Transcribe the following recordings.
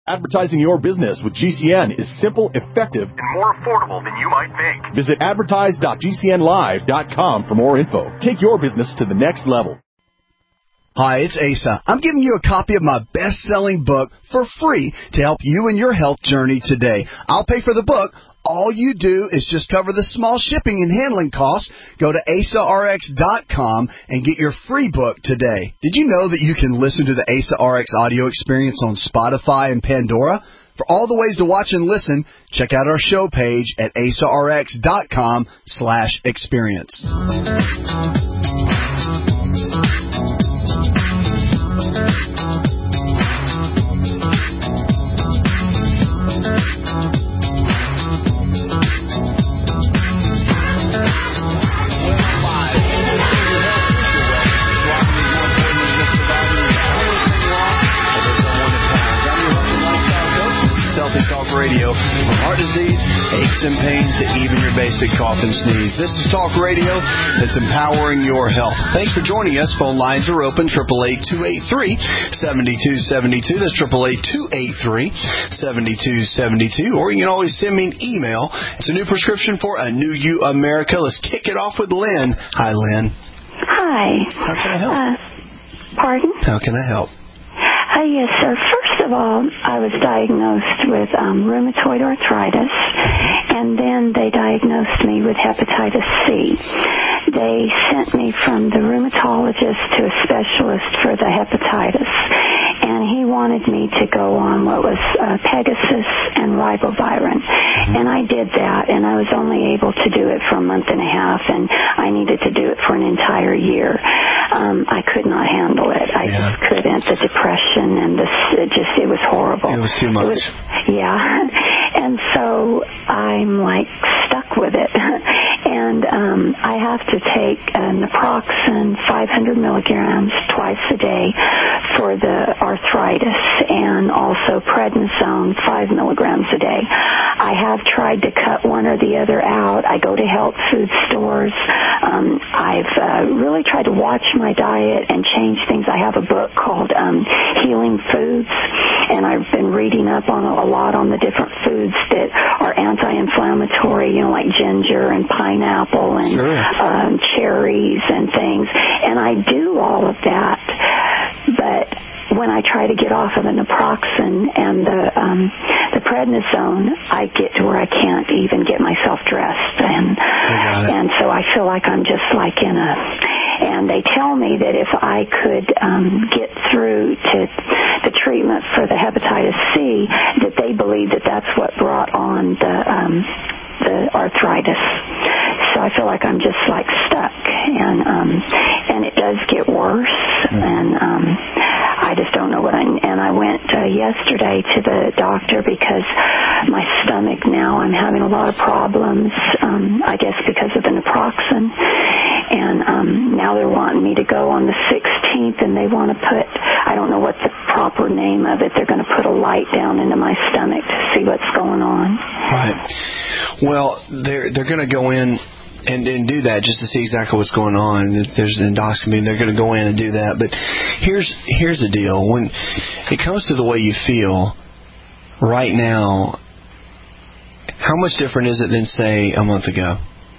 Advertising your business with GCN is simple, effective, and more affordable than you might think. Visit advertise.gcnlive.com for more info. Take your business to the next level. Hi, it's Asa. I'm giving you a copy of my best-selling book for free to help you in your health journey today. I'll pay for the book. All you do is just cover the small shipping and handling costs. Go to AsaRx.com and get your free book today. Did you know that you can listen to the Asa RX audio experience on Spotify and Pandora? For all the ways to watch and listen, check out our show page at AsaRx.com/experience. Radio. From heart disease, aches and pains, to even your basic cough and sneeze. This is Talk Radio that's empowering your health. Thanks for joining us. Phone lines are open, 888-283-7272. That's 888-283-7272. Or you can always send me an email. It's a new prescription for a new you, America. Let's kick it off with Lynn. Hi, Lynn. Hi. How can I help? Pardon? How can I help? Yes, sir. First of all, I was diagnosed with rheumatoid arthritis, and then they diagnosed me with hepatitis C. They sent me from the rheumatologist to a specialist for the hepatitis, and he wanted me to go on what was Pegasus and ribavirin. And I did that, and I was only able to do it for a month and a half, and I needed to do it for an entire year. I could not handle it. I just couldn't. The depression and it was horrible. It was too much. And so I'm like stuck with it. And I have to take naproxen 500 milligrams twice a day for the arthritis, and also prednisone 5 milligrams a day. I have tried to cut one or the other out. I go to health food stores. I've really tried to watch my diet and change things. I have a book called Healing Foods, and I've been reading up on a lot on the different foods that are anti-inflammatory, like ginger and pineapple and cherries and things. And I do all of that, but when I try to get off of the naproxen and the prednisone, I get to where I can't even get myself dressed, and so I feel like I'm just like in a. And they tell me that if I could get through to the treatment for the hepatitis C, that they believe that that's what brought on the arthritis. So I feel like I'm just like stuck, and it does get worse, and I just don't know what and I went yesterday to the doctor because my stomach now, I'm having a lot of problems, I guess because of the naproxen, and now they're wanting me to go on the 16th, and they want to put, I don't know what the proper name of it, they're going to put a light down into my stomach to see what's going on. Right. Well, they're going to go in and do that just to see exactly what's going on. There's an endoscopy, and they're going to go in and do that. But here's the deal. When it comes to the way you feel right now, how much different is it than, say, a month ago?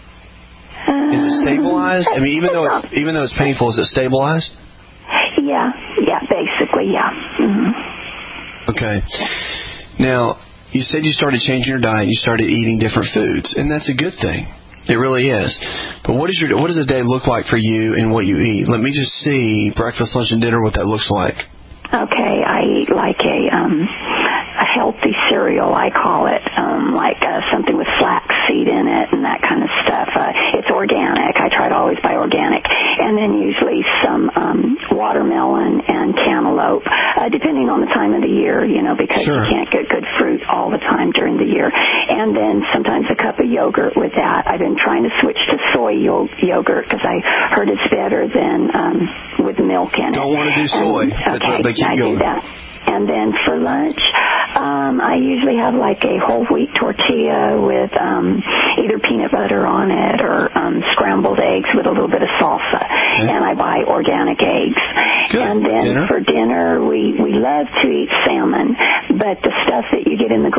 Is it stabilized? I mean, even though it's painful, is it stabilized? Yeah, basically, yeah. Mm-hmm. Okay. Now, you said you started changing your diet. You started eating different foods, and that's a good thing. It really is. But what does a day look like for you and what you eat? Let me just see breakfast, lunch, and dinner, what that looks like. Okay, I eat like a healthy cereal, I call it, like something with flaxseed in it and that kind of stuff. It's organic. I try to always buy organic. And then usually some watermelon and cantaloupe, depending on the time of the year, because you can't get good fruit all the time during the year. And then sometimes a cup of yogurt with that. I've been trying to switch to soy yogurt because I heard it's better than with milk in it. Don't want to do soy. Okay, I do that. And then for lunch, I usually have like a whole wheat tortilla with either peanut butter on it or scrambled eggs with a little bit of salsa. Okay. And I buy organic eggs. Good. And then for dinner, we love to eat salmon, but the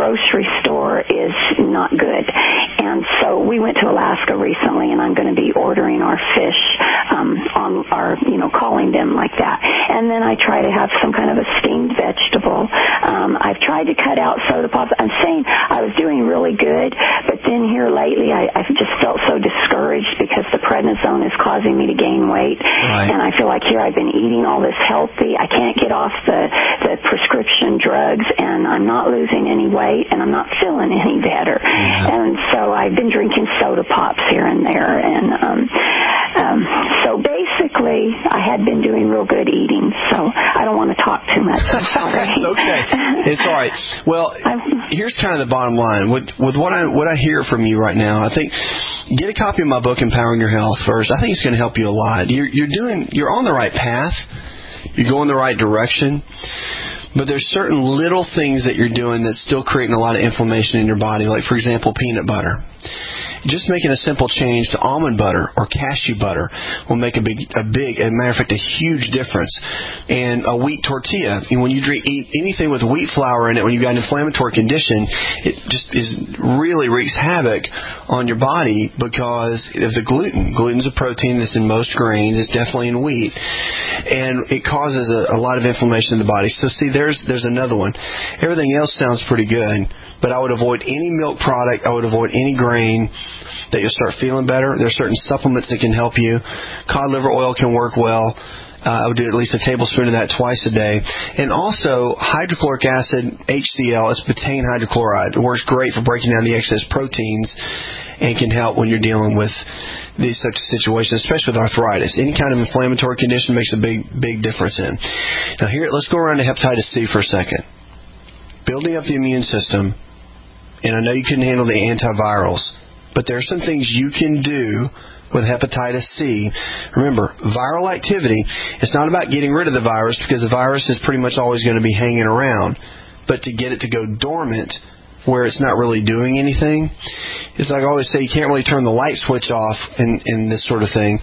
grocery store is not good. And so we went to Alaska recently, and I'm going to be ordering our fish on our, calling them like that. And then I try to have some kind of a steamed vegetable. I've tried to cut out soda pops. I'm saying I was doing really good, but then here lately I've just felt so discouraged because the prednisone is causing me to gain weight. Right. And I feel like here I've been eating all this healthy. I can't get off the prescription drugs, and I'm not losing any weight, and I'm not feeling any better. Yeah. And so I've been drinking soda pops here and there. And so basically I had been doing real good eating, so I don't want to talk too much. I'm sorry. It's okay. It's all right. Well, here's kind of the bottom line. With what I hear from you right now, I think get a copy of my book, Empowering Your Health, first. I think it's going to help you a lot. You're on the right path. You're going the right direction. But there's certain little things that you're doing that's still creating a lot of inflammation in your body, like, for example, peanut butter. Just making a simple change to almond butter or cashew butter will make a matter of fact, a huge difference. And a wheat tortilla, when you eat anything with wheat flour in it, when you've got an inflammatory condition, it just really wreaks havoc on your body because of the gluten. Gluten's a protein that's in most grains. It's definitely in wheat. And it causes a lot of inflammation in the body. So see, there's another one. Everything else sounds pretty good. But I would avoid any milk product. I would avoid any grain that you'll start feeling better. There are certain supplements that can help you. Cod liver oil can work well. I would do at least a tablespoon of that twice a day. And also, hydrochloric acid, HCl, is betaine hydrochloride. It works great for breaking down the excess proteins and can help when you're dealing with these such situations, especially with arthritis. Any kind of inflammatory condition makes a big difference in. Now here, let's go around to hepatitis C for a second. Building up the immune system, and I know you couldn't handle the antivirals, but there are some things you can do with hepatitis C. Remember, viral activity, it's not about getting rid of the virus because the virus is pretty much always going to be hanging around, but to get it to go dormant where it's not really doing anything. It's like I always say, you can't really turn the light switch off in this sort of thing.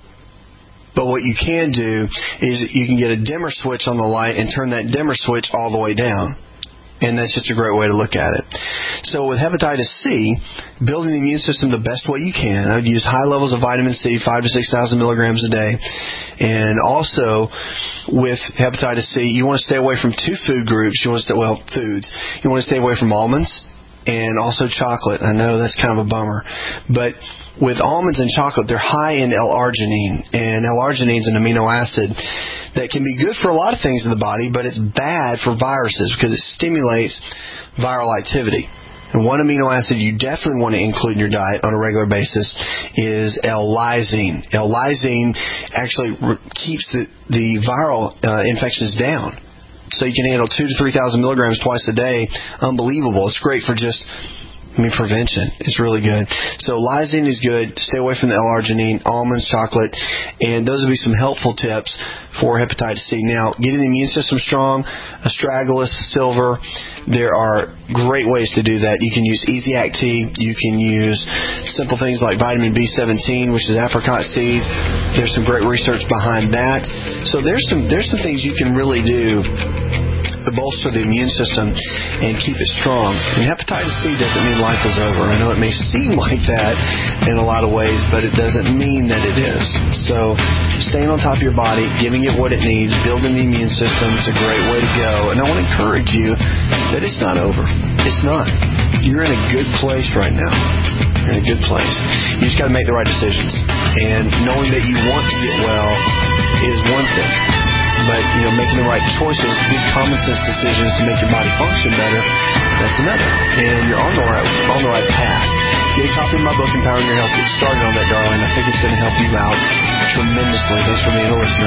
But what you can do is you can get a dimmer switch on the light and turn that dimmer switch all the way down. And that's just a great way to look at it. So with hepatitis C, building the immune system the best way you can, I would use high levels of vitamin C, 5,000 to 6,000 milligrams a day. And also with hepatitis C, you want to stay away from two food groups. Foods. You want to stay away from almonds and also chocolate. I know that's kind of a bummer. But with almonds and chocolate, they're high in L-arginine. And L-arginine is an amino acid that can be good for a lot of things in the body, but it's bad for viruses because it stimulates viral activity. And one amino acid you definitely want to include in your diet on a regular basis is L-lysine. L-lysine actually keeps the viral infections down. So you can handle 2,000 to 3,000 milligrams twice a day. Unbelievable. It's great for just prevention. It's really good. So lysine is good. Stay away from the L-arginine, almonds, chocolate, and those would be some helpful tips for hepatitis C. Now, getting the immune system strong, astragalus, silver, there are great ways to do that. You can use Easy Act Tea. You can use simple things like vitamin B17, which is apricot seeds. There's some great research behind that. So there's some things you can really do to bolster the immune system and keep it strong. And hepatitis C doesn't mean life is over. I know it may seem like that in a lot of ways, but it doesn't mean that it is. So staying on top of your body, giving it what it needs, building the immune system is a great way to go. And I want to encourage you that it's not over. It's not. You're in a good place right now. You're in a good place. You just got to make the right decisions. And knowing that you want to get well is one thing. But, making the right choices, good common sense decisions to make your body function better, that's another. And you're on the right path. Get a copy of my book, Empowering Your Health. Get started on that, darling. I think it's going to help you out tremendously. Thanks for being a listener.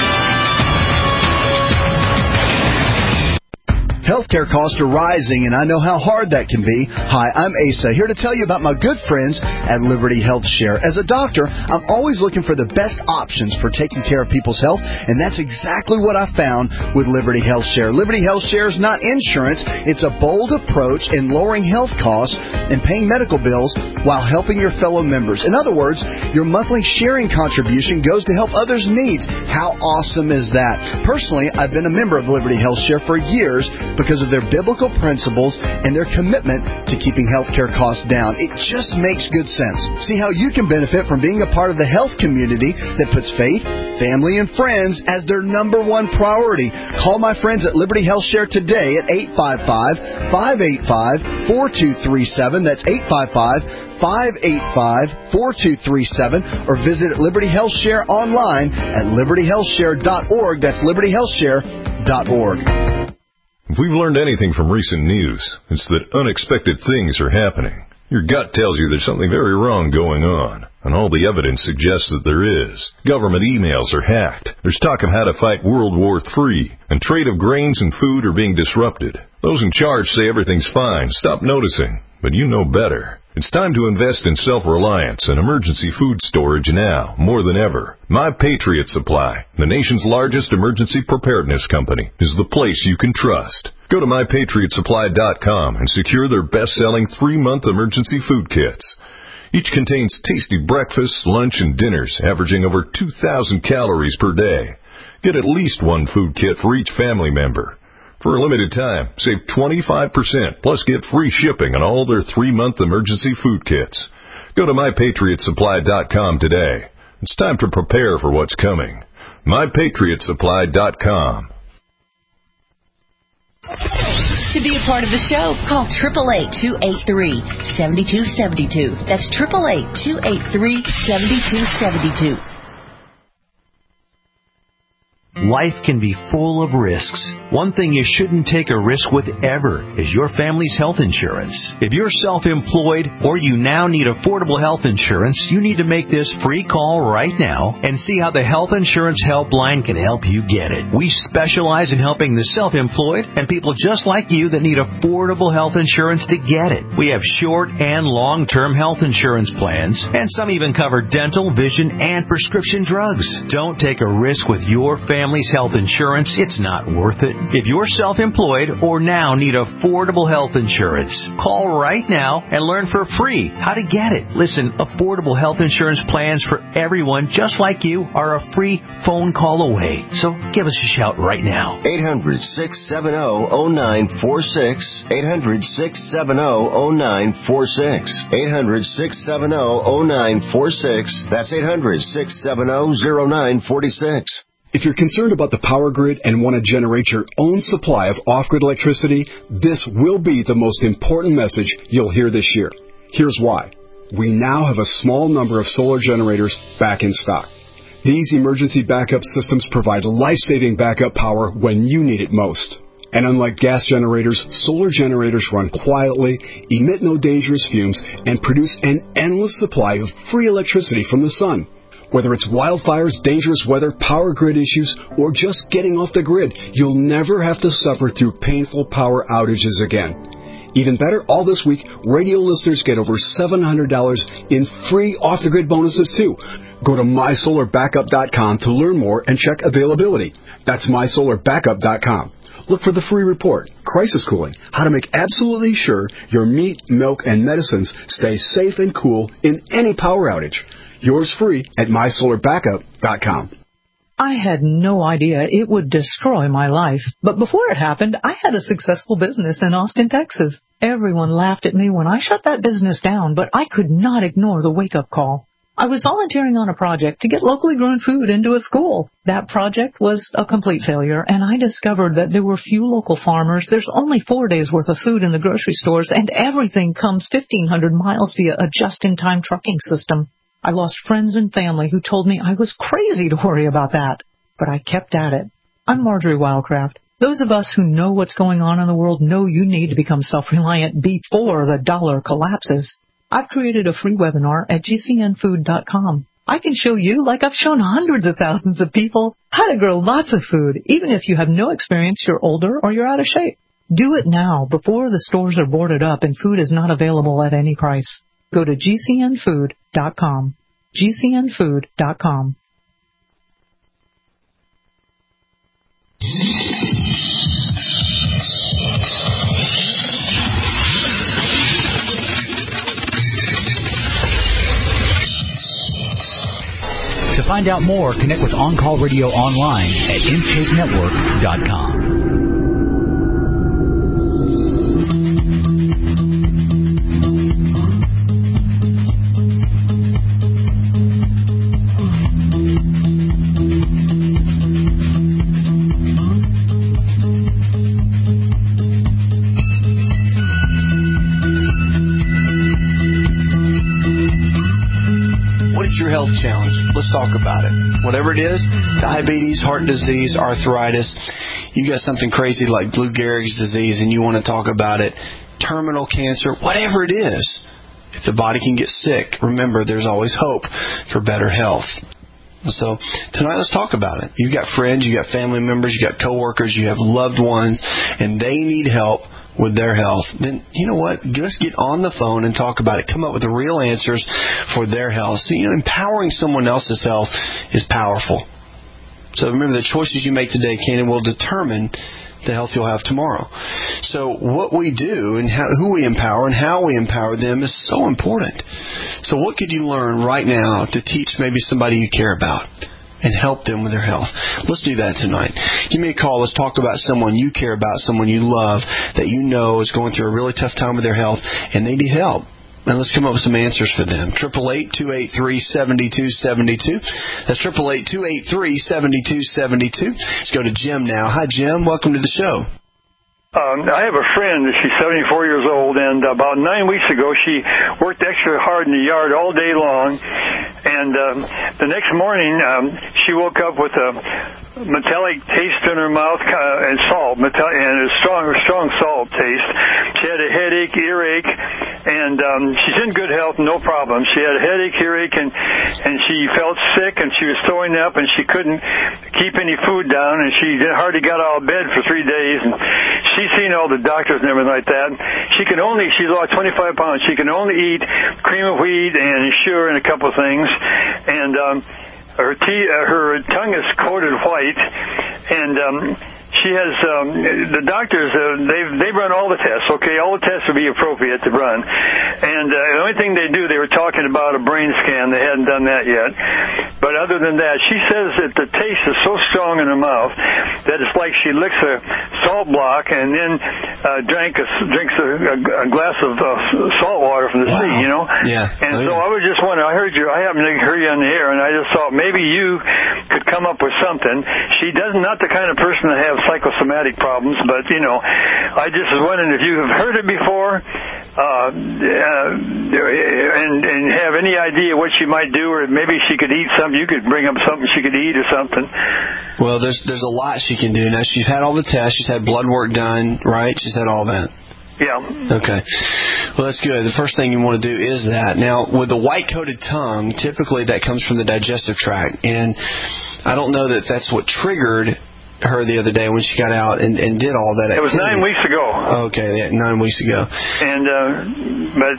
Healthcare costs are rising, and I know how hard that can be. Hi, I'm Asa, here to tell you about my good friends at Liberty Health Share. As a doctor, I'm always looking for the best options for taking care of people's health, and that's exactly what I found with Liberty Health Share. Liberty Health Share is not insurance. It's a bold approach in lowering health costs and paying medical bills while helping your fellow members. In other words, your monthly sharing contribution goes to help others' needs. How awesome is that? Personally, I've been a member of Liberty Health Share for years, because of their biblical principles and their commitment to keeping healthcare costs down. It just makes good sense. See how you can benefit from being a part of the health community that puts faith, family, and friends as their number one priority. Call my friends at Liberty Health Share today at 855-585-4237. That's 855-585-4237, or visit Liberty Health Share online at libertyhealthshare.org. That's libertyhealthshare.org. If we've learned anything from recent news, it's that unexpected things are happening. Your gut tells you there's something very wrong going on, and all the evidence suggests that there is. Government emails are hacked. There's talk of how to fight World War III, and trade of grains and food are being disrupted. Those in charge say everything's fine. Stop noticing. But you know better. It's time to invest in self-reliance and emergency food storage now, more than ever. My Patriot Supply, the nation's largest emergency preparedness company, is the place you can trust. Go to MyPatriotSupply.com and secure their best-selling 3-month emergency food kits. Each contains tasty breakfasts, lunch, and dinners, averaging over 2,000 calories per day. Get at least one food kit for each family member. For a limited time, save 25%, plus get free shipping on all their 3-month emergency food kits. Go to MyPatriotSupply.com today. It's time to prepare for what's coming. MyPatriotSupply.com. To be a part of the show, call 888-283-7272. That's 888-283-7272. Life can be full of risks. One thing you shouldn't take a risk with ever is your family's health insurance. If you're self-employed or you now need affordable health insurance, you need to make this free call right now and see how the Health Insurance Helpline can help you get it. We specialize in helping the self-employed and people just like you that need affordable health insurance to get it. We have short and long-term health insurance plans, and some even cover dental, vision, and prescription drugs. Don't take a risk with your family's health insurance. It's not worth it. If you're self-employed or now need affordable health insurance, call right now and learn for free how to get it. Listen, affordable health insurance plans for everyone just like you are a free phone call away. So give us a shout right now. 800-670-0946. 800-670-0946. 800-670-0946. That's 800-670-0946. If you're concerned about the power grid and want to generate your own supply of off-grid electricity, this will be the most important message you'll hear this year. Here's why. We now have a small number of solar generators back in stock. These emergency backup systems provide life-saving backup power when you need it most. And unlike gas generators, solar generators run quietly, emit no dangerous fumes, and produce an endless supply of free electricity from the sun. Whether it's wildfires, dangerous weather, power grid issues, or just getting off the grid, you'll never have to suffer through painful power outages again. Even better, all this week, radio listeners get over $700 in free off-the-grid bonuses, too. Go to MySolarBackup.com to learn more and check availability. That's MySolarBackup.com. Look for the free report, Crisis Cooling, how to make absolutely sure your meat, milk, and medicines stay safe and cool in any power outage. Yours free at MySolarBackup.com. I had no idea it would destroy my life. But before it happened, I had a successful business in Austin, Texas. Everyone laughed at me when I shut that business down, but I could not ignore the wake-up call. I was volunteering on a project to get locally grown food into a school. That project was a complete failure, and I discovered that there were few local farmers. There's only 4 days' worth of food in the grocery stores, and everything comes 1,500 miles via a just-in-time trucking system. I lost friends and family who told me I was crazy to worry about that. But I kept at it. I'm Marjorie Wildcraft. Those of us who know what's going on in the world know you need to become self-reliant before the dollar collapses. I've created a free webinar at GCNfood.com. I can show you, like I've shown hundreds of thousands of people, how to grow lots of food, even if you have no experience, you're older, or you're out of shape. Do it now, before the stores are boarded up and food is not available at any price. Go to GCNfood.com. GCNfood.com. To find out more, connect with On Call Radio online at IntakeNetwork.com. health challenge. Let's talk about it. Whatever it is, diabetes, heart disease, arthritis, you got something crazy like Lou Gehrig's disease and you want to talk about it, terminal cancer, whatever it is. If the body can get sick, remember there's always hope for better health. So tonight let's talk about it. You've got friends, you've got family members, you've got coworkers, you have loved ones, and they need help with their health. Then, you know what? Let's get on the phone and talk about it. Come up with the real answers for their health. So, empowering someone else's health is powerful. So remember, the choices you make today can and will determine the health you'll have tomorrow. So what we do and who we empower and how we empower them is so important. So what could you learn right now to teach maybe somebody you care about and help them with their health? Let's do that tonight. Give me a call. Let's talk about someone you care about, someone you love, that you know is going through a really tough time with their health, and they need help. And let's come up with some answers for them. 888-283-7272. That's 888-283-7272. Let's go to Jim now. Hi, Jim. Welcome to the show. I have a friend. She's 74 years old, and about 9 weeks ago, she worked extra hard in the yard all day long. And the next morning, she woke up with a metallic taste in her mouth and salt, and a strong salt taste. She had a headache, earache, and she's in good health, no problem. She had a headache, earache, and she felt sick, and she was throwing up, and she couldn't keep any food down, and she hardly got out of bed for 3 days. And she's seen all the doctors and everything like that. She's lost 25 pounds. She can only eat cream of wheat and sugar and a couple of things. And her tongue is coated white, and she has the doctors. They run all the tests. Okay, all the tests would be appropriate to run. And the only thing they do, they were talking about a brain scan. They hadn't done that yet. But other than that, she says that the taste is so strong in her mouth that it's like she licks a salt block and then drinks a glass of salt water from the sea. Yeah. And so I was just wondering. I happened to hear you on the air, and I just thought maybe you could come up with something. She does not the kind of person to have psychosomatic problems, but I just was wondering if you have heard it before, and have any idea what she might do, or maybe she could eat something. You could bring up something she could eat or something. Well, there's a lot she can do. Now, she's had all the tests. She's had blood work done, right? She's had all that. Yeah. Okay. Well, that's good. The first thing you want to do is that. Now, with the white-coated tongue, typically that comes from the digestive tract, and I don't know that that's what triggered her the other day when she got out and did all that activity. It was 9 weeks ago. Okay, 9 weeks ago. And but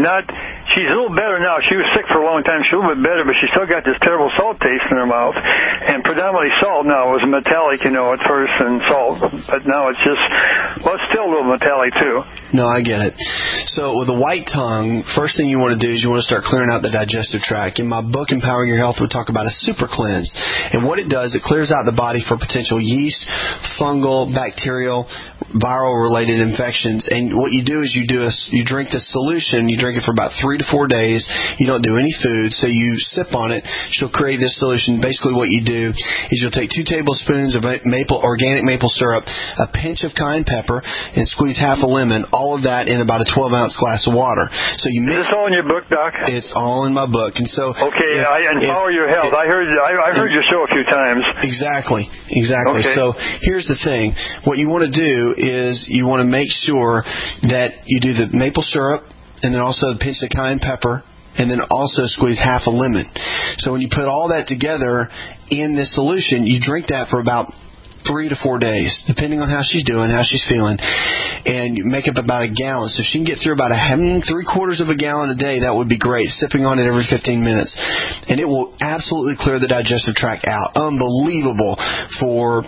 she's a little better now. She was sick for a long time. She's a little bit better, but she still got this terrible salt taste in her mouth. And predominantly salt now. It was metallic, at first, and salt. But now it's just, it's still a little metallic, too. No, I get it. So with a white tongue, first thing you want to do is you want to start clearing out the digestive tract. In my book, Empowering Your Health, we talk about a super cleanse. And what it does, it clears out the body for potential yeast, fungal, bacterial, viral-related infections. And what you do is you drink this solution. You drink it for about 3 to 4 days. You don't do any food, so you sip on it. She'll create this solution. Basically what you do is you'll take 2 tablespoons of organic maple syrup, a pinch of cayenne pepper, and squeeze half a lemon, all of that in about a 12-ounce glass of water. So you mix. Is this all in your book, Doc? It's all in my book. And so Empower Your Health. I heard your show a few times. Exactly. Okay. So here's the thing. What you want to do is you want to make sure that you do the maple syrup and then also pinch the cayenne pepper and then also squeeze half a lemon. So when you put all that together in this solution, you drink that for about 3 to 4 days, depending on how she's doing, how she's feeling, and you make up about a gallon. So if she can get through about 3/4 of a gallon a day, that would be great, sipping on it every 15 minutes. And it will absolutely clear the digestive tract out. Unbelievable for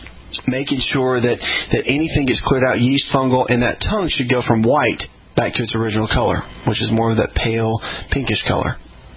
making sure that anything gets cleared out, yeast, fungal, and that tongue should go from white back to its original color, which is more of that pale pinkish color.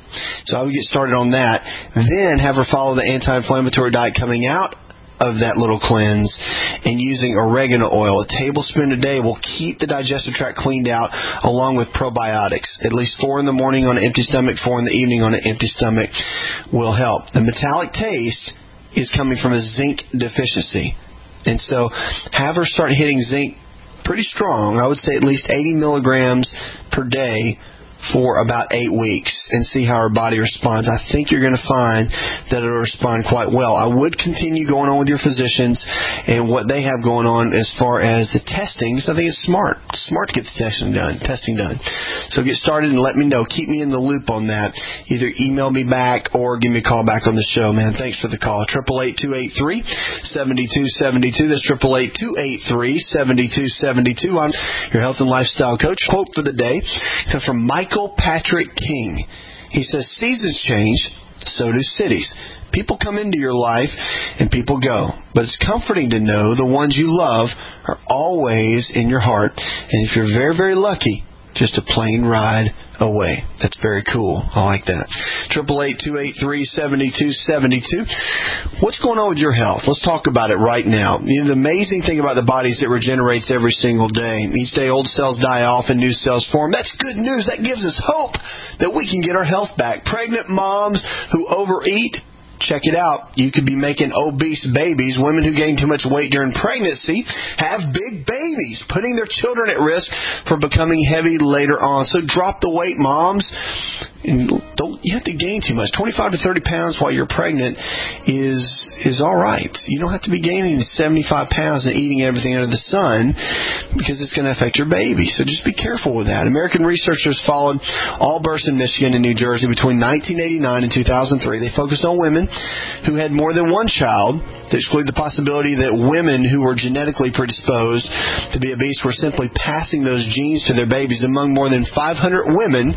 So I would get started on that. Then have her follow the anti-inflammatory diet coming out of that little cleanse and using oregano oil. A tablespoon a day will keep the digestive tract cleaned out along with probiotics. At least 4 in the morning on an empty stomach, 4 in the evening on an empty stomach will help. The metallic taste is coming from a zinc deficiency. And so have her start hitting zinc pretty strong. I would say at least 80 milligrams per day for about 8 weeks and see how her body responds. I think you're going to find that it'll respond quite well. I would continue going on with your physicians and what they have going on as far as the testing. So I think it's smart to get the testing done. So get started and let me know. Keep me in the loop on that. Either email me back or give me a call back on the show, man. Thanks for the call. 888-283-7272. That's 888-283-7272. I'm your health and lifestyle coach. Quote for the day comes from Michael Patrick King. He says, seasons change, so do cities. People come into your life and people go. But it's comforting to know the ones you love are always in your heart. And if you're very, very lucky, just a plane ride away. That's very cool. I like that. 888-283-7272. What's going on with your health? Let's talk about it right now. You know, the amazing thing about the body is it regenerates every single day. Each day old cells die off and new cells form. That's good news. That gives us hope that we can get our health back. Pregnant moms who overeat, check it out. You could be making obese babies. Women who gain too much weight during pregnancy have big babies, putting their children at risk for becoming heavy later on. So drop the weight, moms. And you have to gain too much. 25 to 30 pounds while you're pregnant is all right. You don't have to be gaining 75 pounds and eating everything under the sun because it's going to affect your baby. So just be careful with that. American researchers followed all births in Michigan and New Jersey between 1989 and 2003. They focused on women who had more than one child to exclude the possibility that women who were genetically predisposed to be obese were simply passing those genes to their babies. Among more than 500,000 women,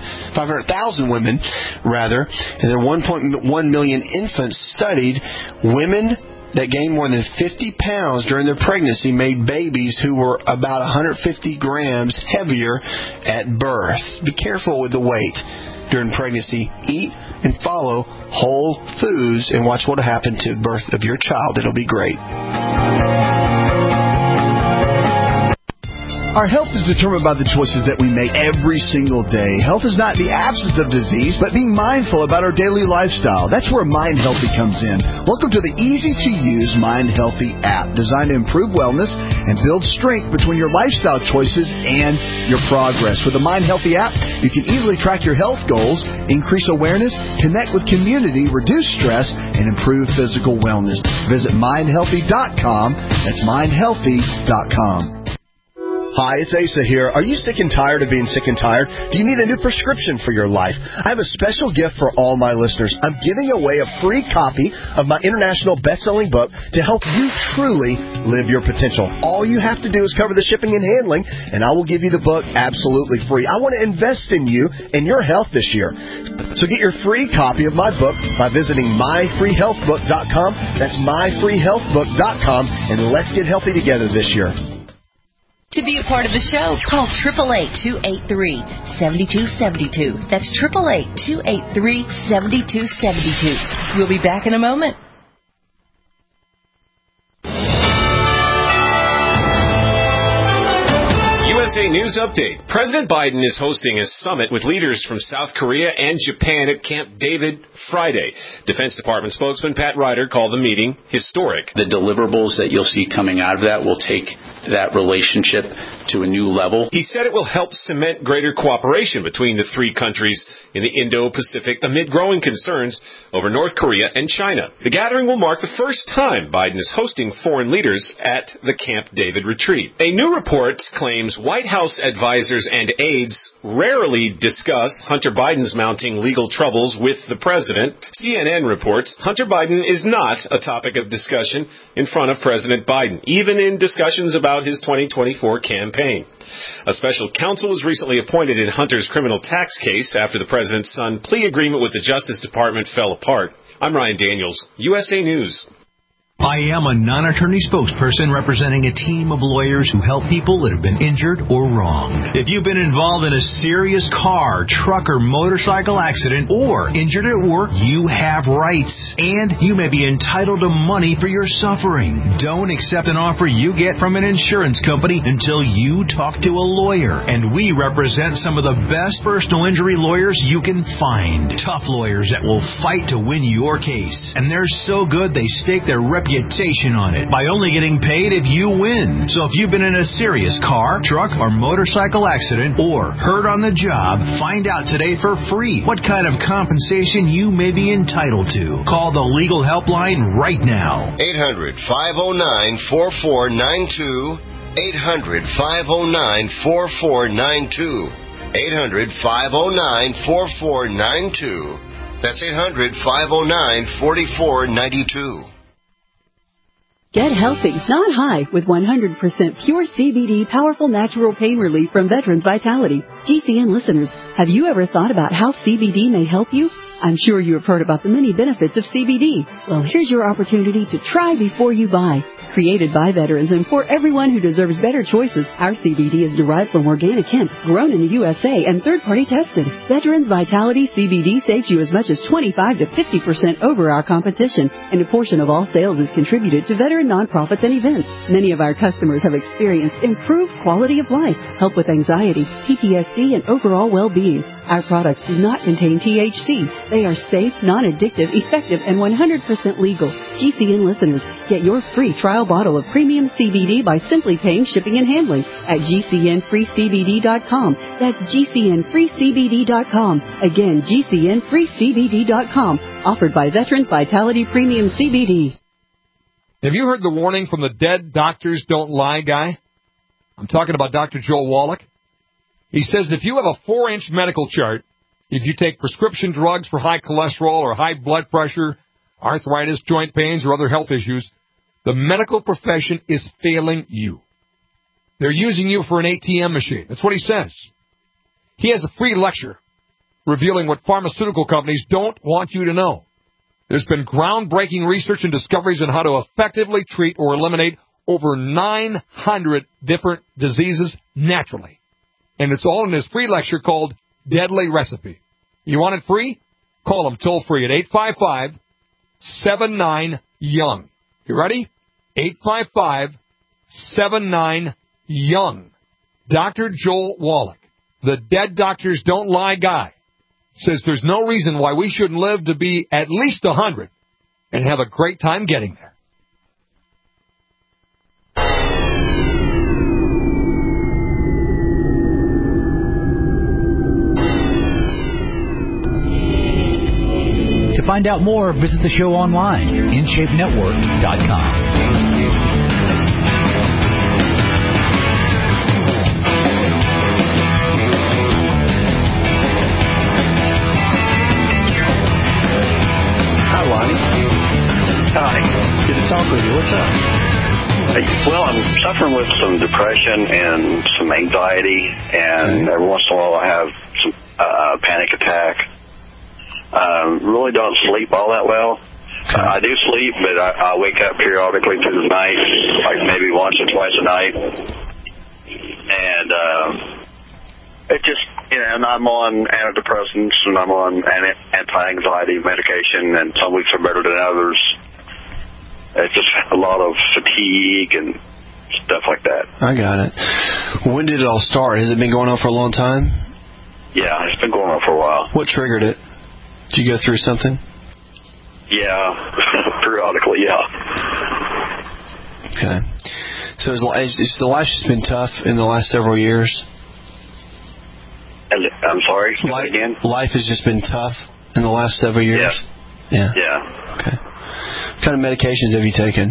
and there were 1.1 million infants studied, women that gained more than 50 pounds during their pregnancy made babies who were about 150 grams heavier at birth. Be careful with the weight during pregnancy. Eat and follow whole foods and watch what will happen to the birth of your child. It'll be great. Our health is determined by the choices that we make every single day. Health is not the absence of disease, but being mindful about our daily lifestyle. That's where Mind Healthy comes in. Welcome to the easy-to-use Mind Healthy app, designed to improve wellness and build strength between your lifestyle choices and your progress. With the Mind Healthy app, you can easily track your health goals, increase awareness, connect with community, reduce stress, and improve physical wellness. Visit mindhealthy.com. That's mindhealthy.com. Hi, it's Asa here. Are you sick and tired of being sick and tired? Do you need a new prescription for your life? I have a special gift for all my listeners. I'm giving away a free copy of my international best-selling book to help you truly live your potential. All you have to do is cover the shipping and handling, and I will give you the book absolutely free. I want to invest in you and your health this year. So get your free copy of my book by visiting myfreehealthbook.com. That's myfreehealthbook.com, and let's get healthy together this year. To be a part of the show, call 888-283-7272. That's 888-283-7272. We'll be back in a moment. USA News Update. President Biden is hosting a summit with leaders from South Korea and Japan at Camp David Friday. Defense Department spokesman Pat Ryder called the meeting historic. The deliverables that you'll see coming out of that will take that relationship to a new level. He said it will help cement greater cooperation between the three countries in the Indo-Pacific amid growing concerns over North Korea and China. The gathering will mark the first time Biden is hosting foreign leaders at the Camp David retreat. A new report claims White House advisors and aides rarely discuss Hunter Biden's mounting legal troubles with the president. CNN reports Hunter Biden is not a topic of discussion in front of President Biden, even in discussions about his 2024 campaign. A special counsel was recently appointed in Hunter's criminal tax case after the president's son plea agreement with the Justice Department fell apart. I'm Ryan Daniels, USA News. I am a non-attorney spokesperson representing a team of lawyers who help people that have been injured or wronged. If you've been involved in a serious car, truck, or motorcycle accident or injured at work, you have rights, and you may be entitled to money for your suffering. Don't accept an offer you get from an insurance company until you talk to a lawyer, and we represent some of the best personal injury lawyers you can find. Tough lawyers that will fight to win your case, and they're so good they stake their reputation reputation on it by only getting paid if you win. So if you've been in a serious car, truck, or motorcycle accident or hurt on the job, find out today for free what kind of compensation you may be entitled to. Call the Legal Helpline right now. 800-509-4492. 800-509-4492. 800-509-4492. That's 800-509-4492. Get healthy, not high, with 100% pure CBD powerful natural pain relief from Veterans Vitality. GCN listeners, have you ever thought about how CBD may help you? I'm sure you have heard about the many benefits of CBD. Well, here's your opportunity to try before you buy. Created by veterans and for everyone who deserves better choices, our CBD is derived from organic hemp, grown in the USA, and third-party tested. Veterans Vitality CBD saves you as much as 25 to 50% over our competition, and a portion of all sales is contributed to veteran nonprofits and events. Many of our customers have experienced improved quality of life, help with anxiety, PTSD, and overall well-being. Our products do not contain THC. They are safe, non-addictive, effective, and 100% legal. GCN listeners, get your free trial bottle of premium CBD by simply paying shipping and handling at GCNFreeCBD.com. That's GCNFreeCBD.com. Again, GCNFreeCBD.com. Offered by Veterans Vitality Premium CBD. Have you heard the warning from the Dead Doctors Don't Lie guy? I'm talking about Dr. Joel Wallach. He says if you have a 4-inch medical chart, if you take prescription drugs for high cholesterol or high blood pressure, arthritis, joint pains, or other health issues, the medical profession is failing you. They're using you for an ATM machine. That's what he says. He has a free lecture revealing what pharmaceutical companies don't want you to know. There's been groundbreaking research and discoveries on how to effectively treat or eliminate over 900 different diseases naturally. And it's all in this free lecture called Deadly Recipe. You want it free? Call him toll-free at 855-79-YOUNG. You ready? 855-79-YOUNG. Dr. Joel Wallach, the Dead Doctors Don't Lie guy, says there's no reason why we shouldn't live to be at least 100 and have a great time getting there. To find out more, visit the show online, InShapeNetwork.com. Hi. Good to talk with you. What's up? Well, I'm suffering with some depression and some anxiety, and every once in a while I have some panic attack. Really don't sleep all that well. I do sleep, but I wake up periodically through the night, like maybe once or twice a night. And it just, and I'm on antidepressants, and I'm on anti-anxiety medication, and some weeks are better than others. It's just a lot of fatigue and stuff like that. I got it. When did it all start? Has it been going on for a long time? Yeah, it's been going on for a while. What triggered it? Did you go through something? Yeah, periodically, yeah. Okay. So has the life just been tough in the last several years? I'm sorry, say that again? Life has just been tough in the last several years? Yeah. Okay. What kind of medications have you taken?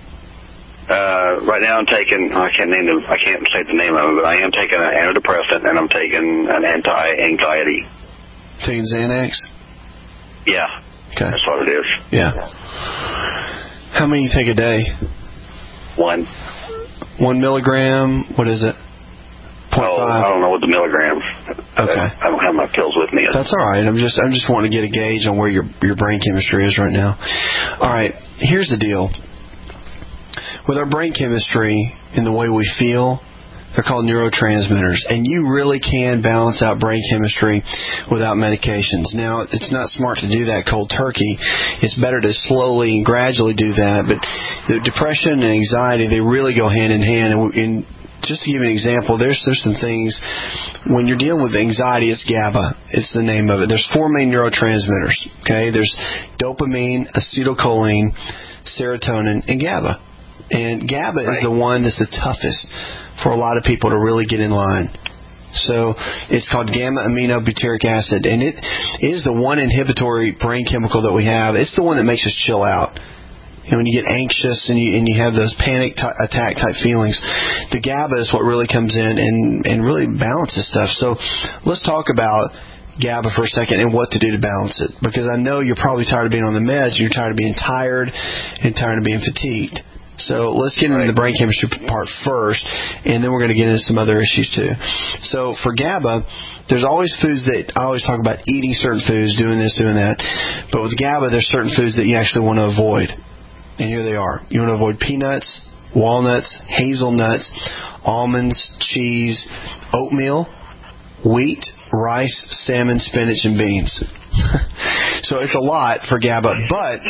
Right now I'm taking, I can't say the name of it, but I am taking an antidepressant and I'm taking an anti-anxiety. Taking Xanax? Yeah. Okay. That's what it is. Yeah. How many you take a day? 1. 1 milligram? What is it? 0.5? I don't know what the milligrams. Okay. I don't have my pills with me. That's all right. I'm just wanting to get a gauge on where your brain chemistry is right now. All right. Here's the deal. With our brain chemistry and the way we feel, they're called neurotransmitters, and you really can balance out brain chemistry without medications. Now, it's not smart to do that cold turkey. It's better to slowly and gradually do that, but the depression and anxiety, they really go hand in hand, and just to give you an example, there's some things, when you're dealing with anxiety, it's GABA. It's the name of it. There's 4 main neurotransmitters, okay? There's dopamine, acetylcholine, serotonin, and GABA. And GABA is the one that's the toughest for a lot of people to really get in line. So it's called gamma-aminobutyric acid, and it is the one inhibitory brain chemical that we have. It's the one that makes us chill out. And when you get anxious and you have those panic attack type feelings, the GABA is what really comes in and really balances stuff. So let's talk about GABA for a second and what to do to balance it. Because I know you're probably tired of being on the meds, you're tired of being tired and tired of being fatigued. So let's get into the brain chemistry part first, and then we're going to get into some other issues too. So for GABA, there's always foods that I always talk about eating certain foods, doing this, doing that. But with GABA, there's certain foods that you actually want to avoid. And here they are. You want to avoid peanuts, walnuts, hazelnuts, almonds, cheese, oatmeal, wheat, rice, salmon, spinach, and beans. So it's a lot for GABA,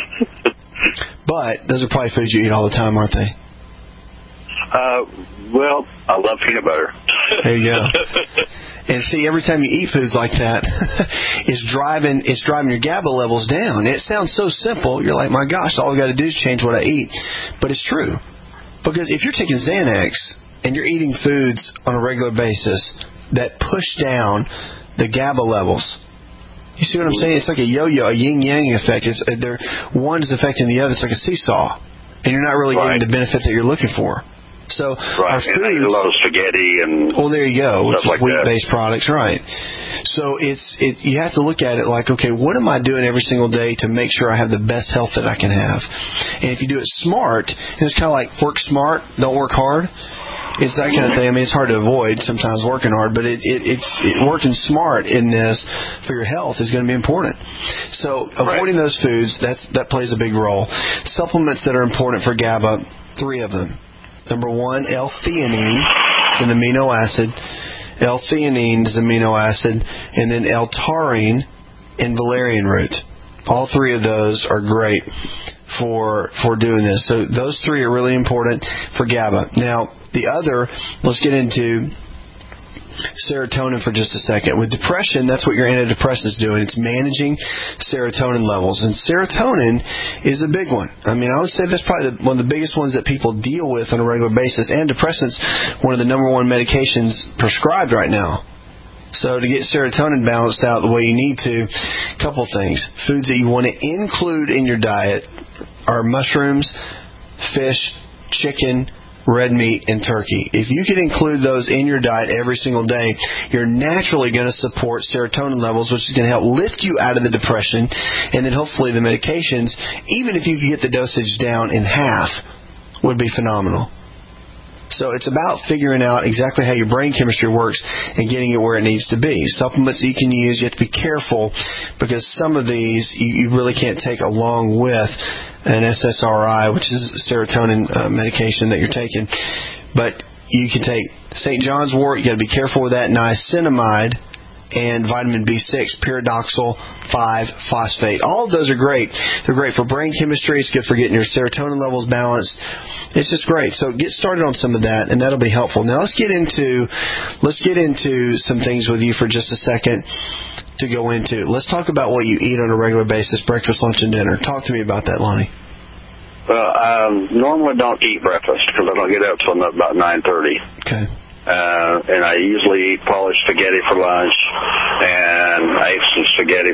but those are probably foods you eat all the time, aren't they? Well, I love peanut butter. There you go. And see, every time you eat foods like that, it's driving your GABA levels down. It sounds so simple. You're like, my gosh, all I got to do is change what I eat. But it's true. Because if you're taking Xanax and you're eating foods on a regular basis that push down the GABA levels, you see what I'm saying? It's like a yo-yo, a yin-yang effect. One is affecting the other. It's like a seesaw. And you're not really getting the benefit that you're looking for. So our foods, and I eat a lot of spaghetti and there you go, stuff like wheat-based products, right? So you have to look at it like, okay, what am I doing every single day to make sure I have the best health that I can have? And if you do it smart, it's kind of like work smart, don't work hard. It's that kind of thing. I mean, it's hard to avoid sometimes working hard, but it's working smart in this for your health is going to be important. So avoiding those foods, that plays a big role. Supplements that are important for GABA, 3 of them. Number 1, L-theanine. It's an amino acid. L-theanine is an amino acid. And then L-taurine and valerian root. All 3 of those are great for doing this. So those 3 are really important for GABA. Now, the other, let's get into serotonin for just a second. With depression, that's what your antidepressant is doing. It's managing serotonin levels. And serotonin is a big one. I mean, I would say that's probably one of the biggest ones that people deal with on a regular basis. Antidepressants, one of the number 1 medications prescribed right now. So to get serotonin balanced out the way you need to, a couple things. Foods that you want to include in your diet are mushrooms, fish, chicken, red meat, and turkey. If you can include those in your diet every single day, you're naturally going to support serotonin levels, which is going to help lift you out of the depression, and then hopefully the medications, even if you can get the dosage down in half, would be phenomenal. So it's about figuring out exactly how your brain chemistry works and getting it where it needs to be. Supplements that you can use, you have to be careful because some of these you really can't take along with an SSRI, which is serotonin medication that you're taking. But you can take St. John's wort, you got to be careful with that, niacinamide, and vitamin B6, pyridoxal 5-phosphate. All of those are great. They're great for brain chemistry. It's good for getting your serotonin levels balanced. It's just great. So get started on some of that, and that'll be helpful. Now let's get into some things with you for just a second to go into. Let's talk about what you eat on a regular basis, breakfast, lunch, and dinner. Talk to me about that, Lonnie. Well, I normally don't eat breakfast because I don't get up till about 9:30. Okay. And I usually eat polished spaghetti for lunch, and I ate some spaghetti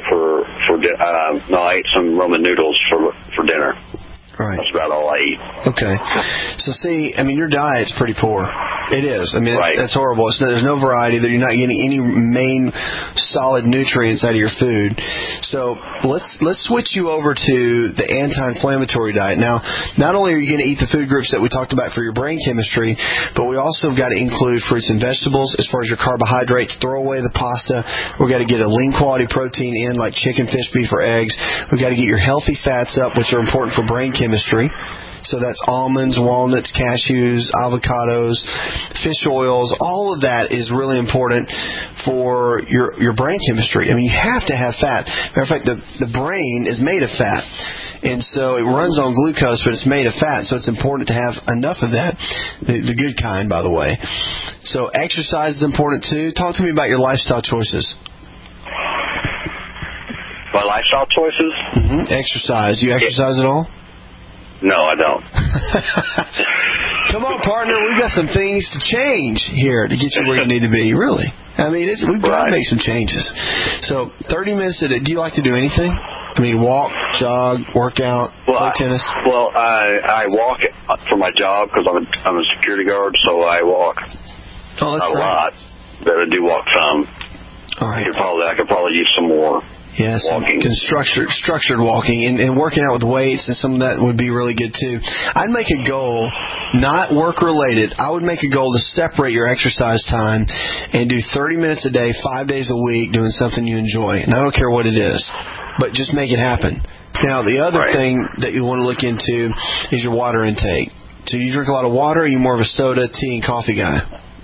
I ate some Roman noodles for dinner. Right. That's about all I eat. Okay. So see, I mean, your diet's pretty poor. It is. I mean, that's horrible. There's no variety. You're not getting any main solid nutrients out of your food. So let's switch you over to the anti-inflammatory diet. Now, not only are you going to eat the food groups that we talked about for your brain chemistry, but we also have got to include fruits and vegetables as far as your carbohydrates. Throw away the pasta. We've got to get a lean quality protein in, like chicken, fish, beef, or eggs. We've got to get your healthy fats up, which are important for brain chemistry. So that's almonds, walnuts, cashews, avocados, fish oils. All of that is really important for your brain chemistry. I mean, you have to have fat. Matter of fact, the brain is made of fat. And so it runs on glucose, but it's made of fat, so it's important to have enough of that, the good kind, by the way. So exercise is important, too. Talk to me about your lifestyle choices. My lifestyle choices? Mm-hmm. Exercise. Do you exercise at all? No, I don't. Come on, partner. We've got some things to change here to get you where you need to be, really. I mean, we've got to make some changes. So 30 minutes a day. Do you like to do anything? I mean, walk, jog, workout, play tennis? I walk for my job because I'm a security guard, so I walk a lot. But I do walk some. All right. I could probably use some more. Yes, walking. Structured walking and working out with weights and some of that would be really good too. I'd make a goal, not work related. I would make a goal to separate your exercise time and do 30 minutes a day, 5 days a week, doing something you enjoy. And I don't care what it is, but just make it happen. Now, the other thing that you want to look into is your water intake. So you drink a lot of water, or are you more of a soda, tea, and coffee guy?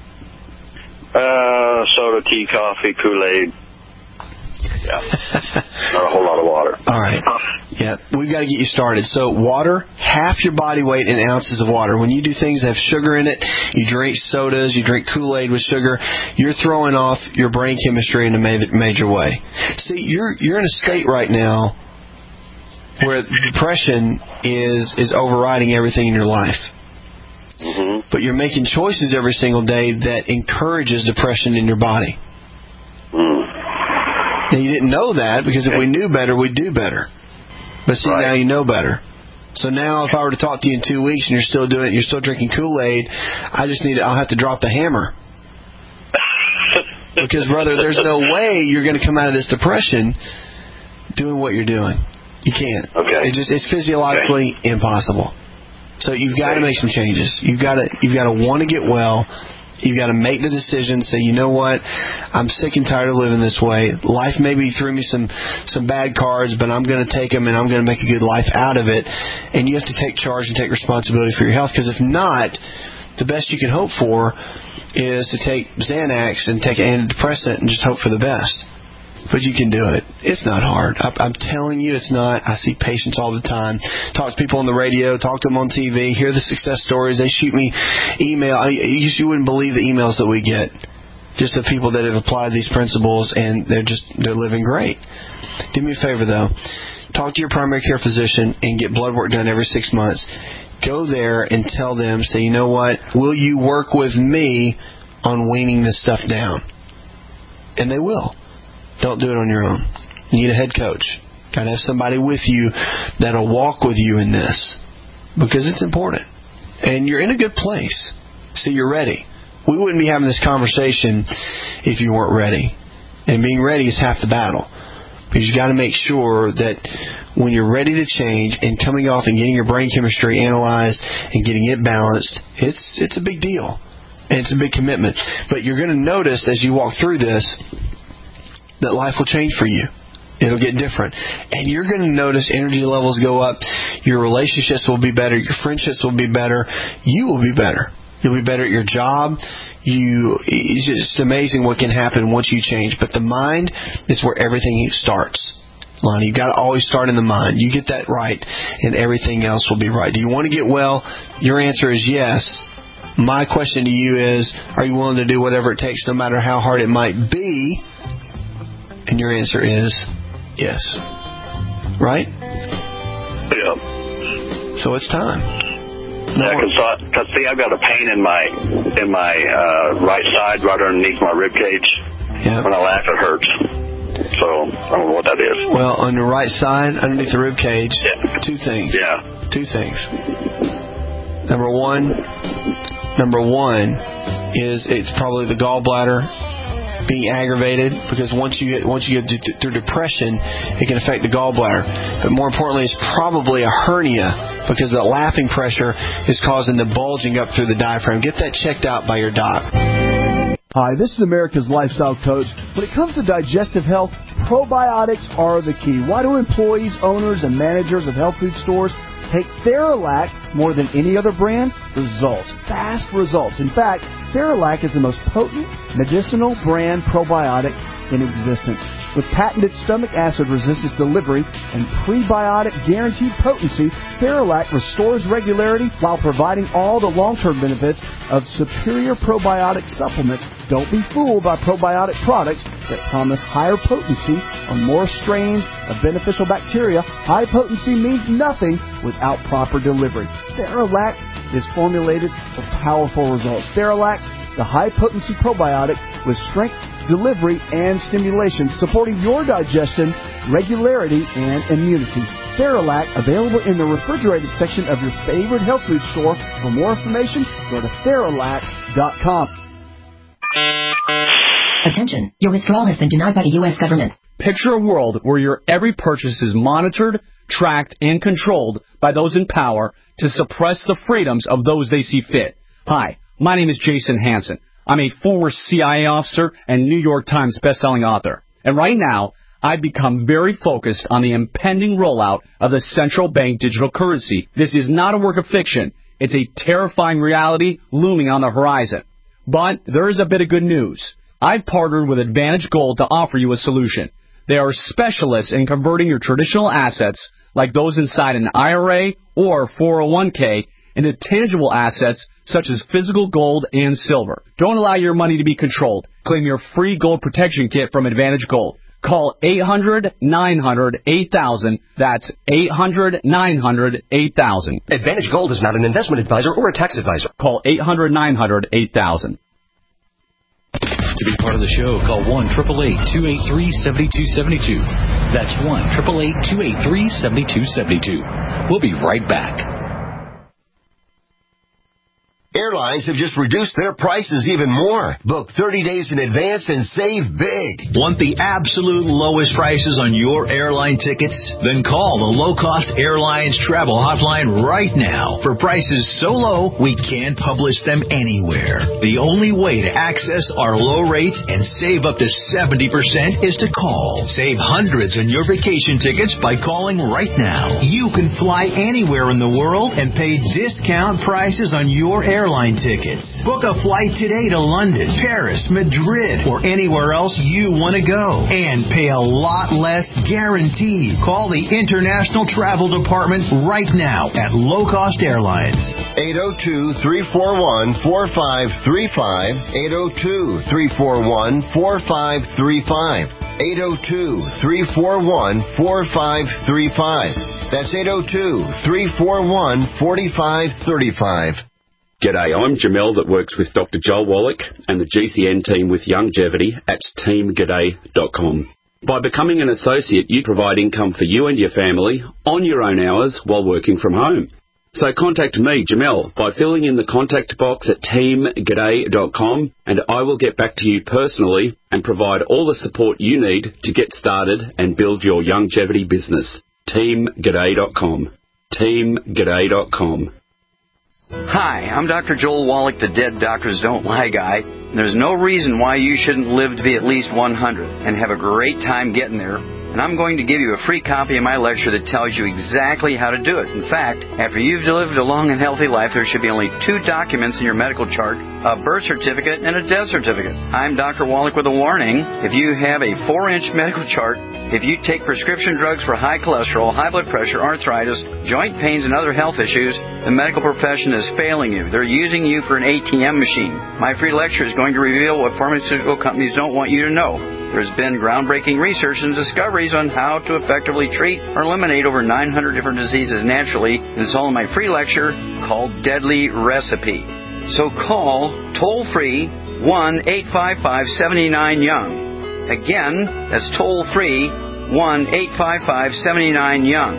Soda, tea, coffee, Kool-Aid. Yeah, not a whole lot of water. All right. Yeah, we've got to get you started. So water, half your body weight in ounces of water. When you do things that have sugar in it, you drink sodas, you drink Kool-Aid with sugar, you're throwing off your brain chemistry in a major way. See, you're in a state right now where depression is overriding everything in your life. Mm-hmm. But you're making choices every single day that encourages depression in your body. Now, you didn't know that, because if we knew better, we'd do better. But see, now you know better. So now if I were to talk to you in 2 weeks and you're still doing it, you're still drinking Kool-Aid, I'll have to drop the hammer. Because, brother, there's no way you're going to come out of this depression doing what you're doing. You can't. Okay. It's physiologically impossible. So you've got to make some changes. You've got to want to get well. You've got to make the decision, say, you know what, I'm sick and tired of living this way. Life maybe threw me some bad cards, but I'm going to take them and I'm going to make a good life out of it. And you have to take charge and take responsibility for your health, because if not, the best you can hope for is to take Xanax and take an antidepressant and just hope for the best. But you can do it. It's not hard. I'm telling you, it's not. I see patients all the time. Talk to people on the radio, talk to them on TV, hear the success stories. They shoot me email. You wouldn't believe the emails that we get, just of people that have applied these principles and they're living great. Do me a favor though. Talk to your primary care physician and get blood work done every 6 months. Go there and tell them, say, you know what, will you work with me on weaning this stuff down? And they will. Don't do it on your own. You need a head coach. Got to have somebody with you that'll walk with you in this, because it's important. And you're in a good place. So you're ready. We wouldn't be having this conversation if you weren't ready. And being ready is half the battle. Because you've got to make sure that when you're ready to change and coming off and getting your brain chemistry analyzed and getting it balanced, it's a big deal. And it's a big commitment. But you're going to notice as you walk through this that life will change for you. It'll get different. And you're going to notice energy levels go up. Your relationships will be better. Your friendships will be better. You will be better. You'll be better at your job. It's just amazing what can happen once you change. But the mind is where everything starts. Lonnie, you've got to always start in the mind. You get that right, and everything else will be right. Do you want to get well? Your answer is yes. My question to you is, are you willing to do whatever it takes, no matter how hard it might be? And your answer is yes. Right? Yeah. So it's time. Because see, I've got a pain in my right side, right underneath my rib cage. Yeah. When I laugh, it hurts. So I don't know what that is. Well, on your right side, underneath the rib cage, two things. Yeah. Two things. Number one is it's probably the gallbladder being aggravated, because once you get through depression, it can affect the gallbladder. But more importantly, it's probably a hernia, because the laughing pressure is causing the bulging up through the diaphragm. Get that checked out by your doc. Hi, this is America's Lifestyle Coach. When it comes to digestive health, probiotics are the key. Why do employees, owners, and managers of health food stores take Theralac more than any other brand? Results. Fast results. In fact, Theralac is the most potent medicinal brand probiotic in existence. With patented stomach acid resistance delivery and prebiotic guaranteed potency, Theralac restores regularity while providing all the long-term benefits of superior probiotic supplements. Don't be fooled by probiotic products that promise higher potency on more strains of beneficial bacteria. High potency means nothing without proper delivery. Theralac is formulated for powerful results. Theralac, the high-potency probiotic with strength, delivery, and stimulation, supporting your digestion, regularity, and immunity. Theralac, available in the refrigerated section of your favorite health food store. For more information, go to Theralac.com. Attention, your withdrawal has been denied by the U.S. government. Picture a world where your every purchase is monitored, tracked, and controlled by those in power to suppress the freedoms of those they see fit. Hi, my name is Jason Hansen. I'm a former CIA officer and New York Times bestselling author. And right now, I've become very focused on the impending rollout of the central bank digital currency. This is not a work of fiction. It's a terrifying reality looming on the horizon. But there is a bit of good news. I've partnered with Advantage Gold to offer you a solution. They are specialists in converting your traditional assets, like those inside an IRA or 401k, into tangible assets such as physical gold and silver. Don't allow your money to be controlled. Claim your free gold protection kit from Advantage Gold. Call 800-900-8000. That's 800-900-8000. Advantage Gold is not an investment advisor or a tax advisor. Call 800-900-8000. To be part of the show, call 1-888-283-7272. That's 1-888-283-7272. We'll be right back. Airlines have just reduced their prices even more. Book 30 days in advance and save big. Want the absolute lowest prices on your airline tickets? Then call the Low Cost Airlines Travel Hotline right now. For prices so low, we can't publish them anywhere. The only way to access our low rates and save up to 70% is to call. Save hundreds on your vacation tickets by calling right now. You can fly anywhere in the world and pay discount prices on your airline tickets. Book a flight today to London, Paris, Madrid, or anywhere else you want to go. And pay a lot less guaranteed. Call the International Travel Department right now at Low Cost Airlines. 802-341-4535. 802-341-4535. 802-341-4535. That's 802-341-4535. G'day, I'm Jamel that works with Dr. Joel Wallach and the GCN team with Longevity at teamg'day.com. By becoming an associate, you provide income for you and your family on your own hours while working from home. So contact me, Jamel, by filling in the contact box at teamg'day.com, and I will get back to you personally and provide all the support you need to get started and build your longevity business. teamg'day.com. teamg'day.com. Hi, I'm Dr. Joel Wallach, the Dead Doctors Don't Lie guy. There's no reason why you shouldn't live to be at least 100 and have a great time getting there. And I'm going to give you a free copy of my lecture that tells you exactly how to do it. In fact, after you've lived a long and healthy life, there should be only 2 documents in your medical chart, a birth certificate and a death certificate. I'm Dr. Wallach with a warning. If you have a 4-inch medical chart, if you take prescription drugs for high cholesterol, high blood pressure, arthritis, joint pains, and other health issues, the medical profession is failing you. They're using you for an ATM machine. My free lecture is going to reveal what pharmaceutical companies don't want you to know. There's been groundbreaking research and discoveries on how to effectively treat or eliminate over 900 different diseases naturally, and it's all in my free lecture called Deadly Recipe. So call toll-free 1-855-79-YOUNG. Again, that's toll-free 1-855-79-YOUNG.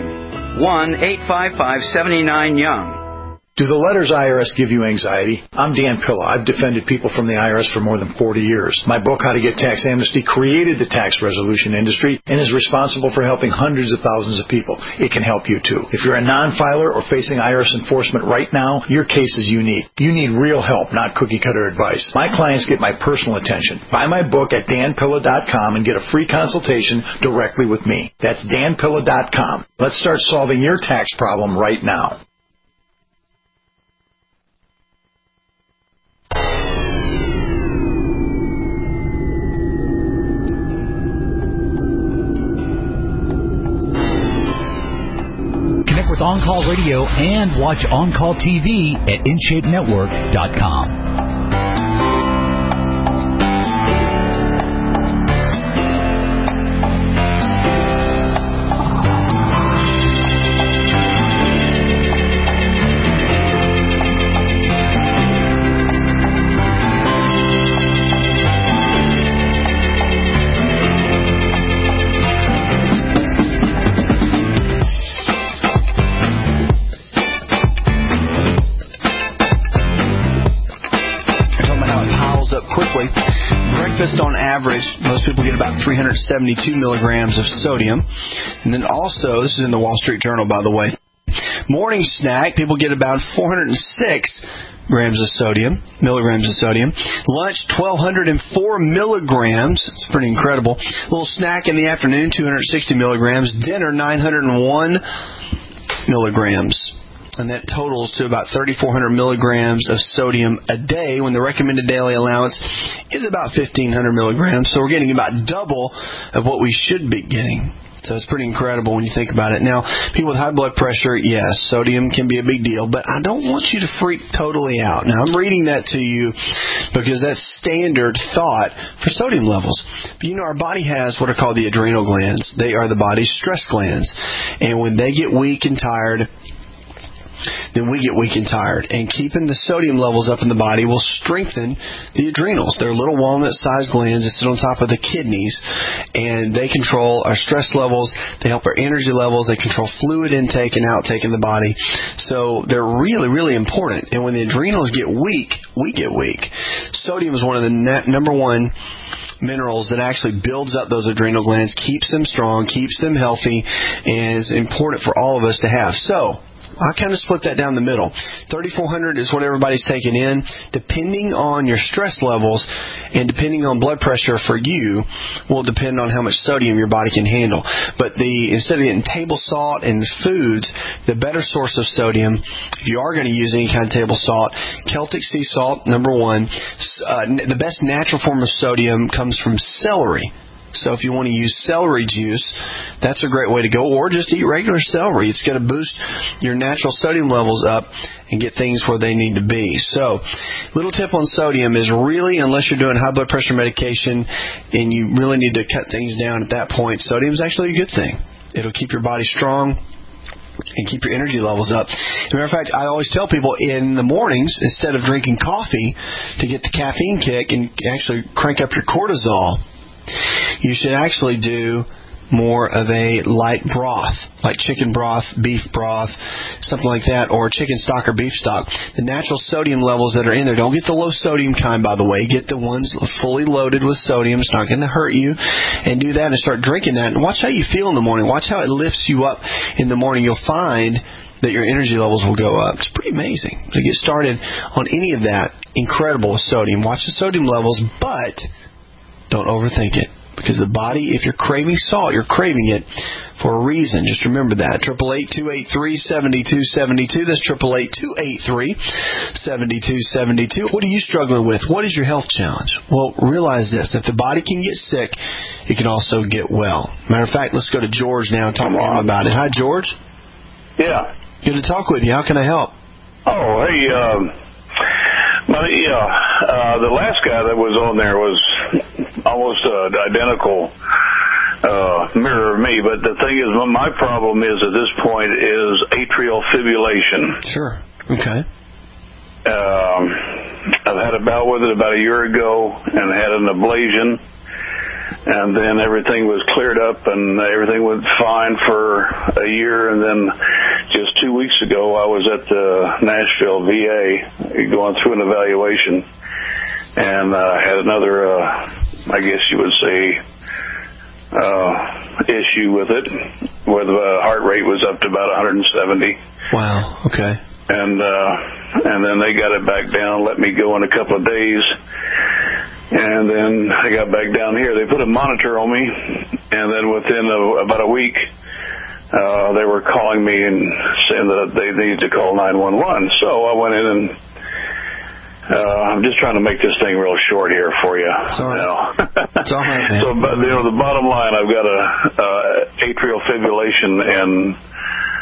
1-855-79-YOUNG. Do the letters IRS give you anxiety? I'm Dan Pilla. I've defended people from the IRS for more than 40 years. My book, How to Get Tax Amnesty, created the tax resolution industry and is responsible for helping hundreds of thousands of people. It can help you too. If you're a non-filer or facing IRS enforcement right now, your case is unique. You need real help, not cookie-cutter advice. My clients get my personal attention. Buy my book at danpilla.com and get a free consultation directly with me. That's danpilla.com. Let's start solving your tax problem right now. On Call Radio and watch On Call TV at InShapeNetwork.com. On average, most people get about 372 milligrams of sodium. And then also, this is in the Wall Street Journal, by the way, morning snack, people get about 406 milligrams of sodium. Lunch, 1,204 milligrams. It's pretty incredible. A little snack in the afternoon, 260 milligrams. Dinner, 901 milligrams. And that totals to about 3,400 milligrams of sodium a day when the recommended daily allowance is about 1,500 milligrams. So we're getting about double of what we should be getting. So it's pretty incredible when you think about it. Now, people with high blood pressure, yes, sodium can be a big deal, but I don't want you to freak totally out. Now, I'm reading that to you because that's standard thought for sodium levels. But you know, our body has what are called the adrenal glands. They are the body's stress glands. And when they get weak and tired, then we get weak and tired. And keeping the sodium levels up in the body will strengthen the adrenals. They're little walnut-sized glands that sit on top of the kidneys, and they control our stress levels. They help our energy levels. They control fluid intake and outtake in the body. So they're really, really important. And when the adrenals get weak, we get weak. Sodium is one of the number one minerals that actually builds up those adrenal glands, keeps them strong, keeps them healthy, and is important for all of us to have. So I kind of split that down the middle. 3,400 is what everybody's taking in. Depending on your stress levels and depending on blood pressure for you will depend on how much sodium your body can handle. But instead of getting table salt and foods, the better source of sodium, if you are going to use any kind of table salt, Celtic sea salt, number one. The best natural form of sodium comes from celery. So if you want to use celery juice, that's a great way to go. Or just eat regular celery. It's going to boost your natural sodium levels up and get things where they need to be. So, little tip on sodium is really, unless you're doing high blood pressure medication and you really need to cut things down at that point, sodium is actually a good thing. It'll keep your body strong and keep your energy levels up. As a matter of fact, I always tell people in the mornings, instead of drinking coffee to get the caffeine kick and actually crank up your cortisol, you should actually do more of a light broth, like chicken broth, beef broth, something like that, or chicken stock or beef stock. The natural sodium levels that are in there, don't get the low sodium kind, by the way. Get the ones fully loaded with sodium. It's not going to hurt you. And do that and start drinking that. And watch how you feel in the morning. Watch how it lifts you up in the morning. You'll find that your energy levels will go up. It's pretty amazing to get started on any of that. Incredible with sodium. Watch the sodium levels, but don't overthink it. Because the body, if you're craving salt, you're craving it for a reason. Just remember that. 888-283-7272. That's 888-283-7272. What are you struggling with? What is your health challenge? Well, realize this. If the body can get sick, it can also get well. Matter of fact, let's go to George now and talk more about it. Hi, George. Yeah. Good to talk with you. How can I help? Oh, hey, the last guy that was on there was almost identical mirror of me, but the thing is, my problem is at this point is atrial fibrillation. Sure. Okay. I've had a bout with it about a year ago and had an ablation, and then everything was cleared up and everything went fine for a year, and then just 2 weeks ago I was at the Nashville VA going through an evaluation and had another, I guess you would say, issue with it, where the heart rate was up to about 170. Wow, okay. And then they got it back down, let me go in a couple of days. And then I got back down here. They put a monitor on me, and then within about a week, they were calling me and saying that they needed to call 911. So I went in and I'm just trying to make this thing real short here for you. Sorry. It's all right, man. So, but the bottom line, I've got a atrial fibrillation, and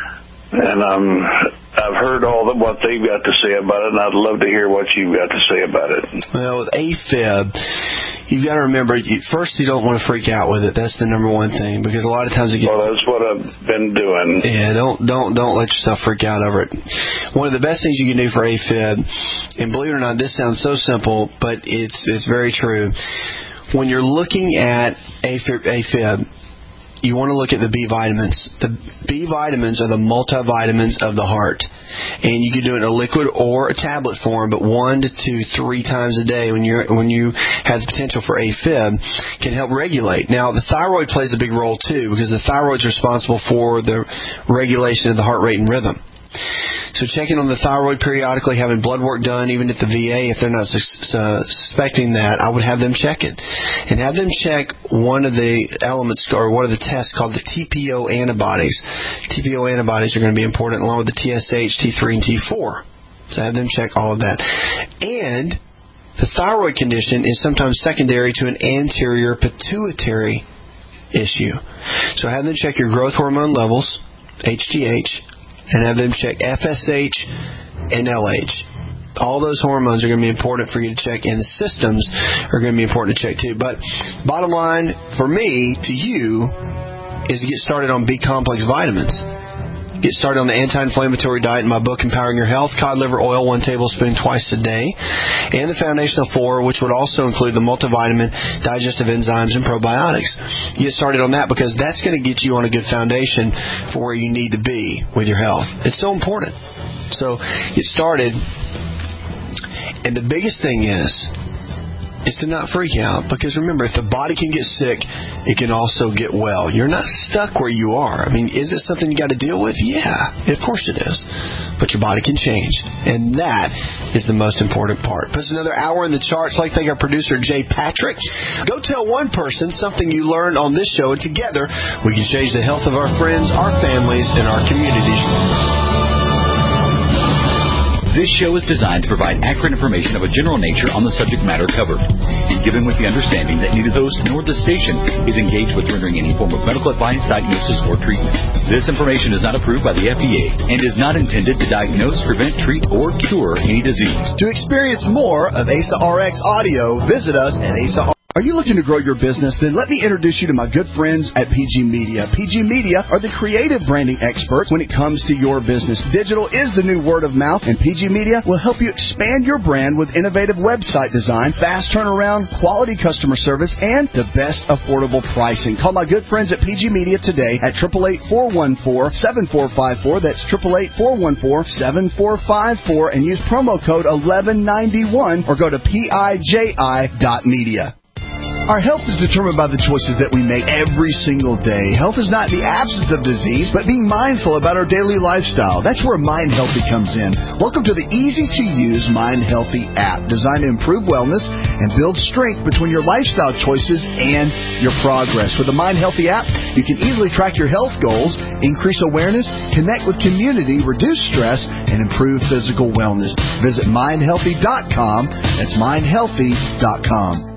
And I've heard what they've got to say about it, and I'd love to hear what you've got to say about it. Well, with AFib, you've got to remember, first, you don't want to freak out with it. That's the number one thing, because a lot of times Well, that's what I've been doing. Yeah, don't let yourself freak out over it. One of the best things you can do for AFib, and believe it or not, this sounds so simple, but it's very true. When you're looking at AFib, you want to look at the B vitamins. The B vitamins are the multivitamins of the heart. And you can do it in a liquid or a tablet form, but 1 to 2, 3 times a day when you have the potential for AFib can help regulate. Now, the thyroid plays a big role too, because the thyroid's responsible for the regulation of the heart rate and rhythm. So checking on the thyroid periodically, having blood work done, even at the VA, if they're not suspecting that, I would have them check it. And have them check one of the elements, or one of the tests called the TPO antibodies. TPO antibodies are going to be important along with the TSH, T3, and T4. So have them check all of that. And the thyroid condition is sometimes secondary to an anterior pituitary issue. So have them check your growth hormone levels, HGH, and have them check FSH and LH. All those hormones are going to be important for you to check, and the systems are going to be important to check too. But bottom line, for me, to you, is to get started on B-complex vitamins. Get started on the anti-inflammatory diet in my book, Empowering Your Health, cod liver oil, 1 tablespoon twice a day, and the Foundational 4, which would also include the multivitamin, digestive enzymes, and probiotics. Get started on that because that's going to get you on a good foundation for where you need to be with your health. It's so important. So get started. And the biggest thing is to not freak out, because remember, if the body can get sick, it can also get well. You're not stuck where you are. I mean, is it something you got to deal with? Yeah, of course it is. But your body can change, and that is the most important part. Puts another hour in the charts. I'd like to thank our producer, Jay Patrick. Go tell one person something you learned on this show, and together we can change the health of our friends, our families, and our communities. This show is designed to provide accurate information of a general nature on the subject matter covered, and given with the understanding that neither host nor the station is engaged with rendering any form of medical advice, diagnosis, or treatment. This information is not approved by the FDA and is not intended to diagnose, prevent, treat, or cure any disease. To experience more of ASA RX audio, visit us at ASA. Are you looking to grow your business? Then let me introduce you to my good friends at PG Media. PG Media are the creative branding experts when it comes to your business. Digital is the new word of mouth, and PG Media will help you expand your brand with innovative website design, fast turnaround, quality customer service, and the best affordable pricing. Call my good friends at PG Media today at 888-414-7454. That's 888-414-7454, and use promo code 1191 or go to PIJI.media. Our health is determined by the choices that we make every single day. Health is not the absence of disease, but being mindful about our daily lifestyle. That's where Mind Healthy comes in. Welcome to the easy-to-use Mind Healthy app, designed to improve wellness and build strength between your lifestyle choices and your progress. With the Mind Healthy app, you can easily track your health goals, increase awareness, connect with community, reduce stress, and improve physical wellness. Visit mindhealthy.com. That's mindhealthy.com.